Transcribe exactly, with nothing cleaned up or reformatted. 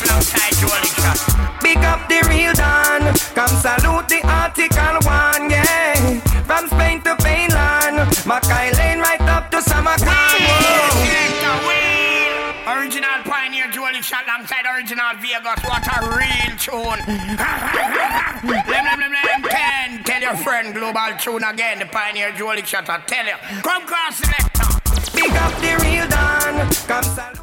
alongside Jolie Shot. Big up the real Don. Come salute the article one, yeah. From Spain to Finland, Mackay Lane right up to Samarkand. Original Pioneer Jolie Shot alongside original Vegas. What a real tune. Lem, lem, lem, lem, ten. Tell your friend Global Tune again. The Pioneer Jolie Shot, I tell you. Come cross selector. Big up the real Don. Come salute.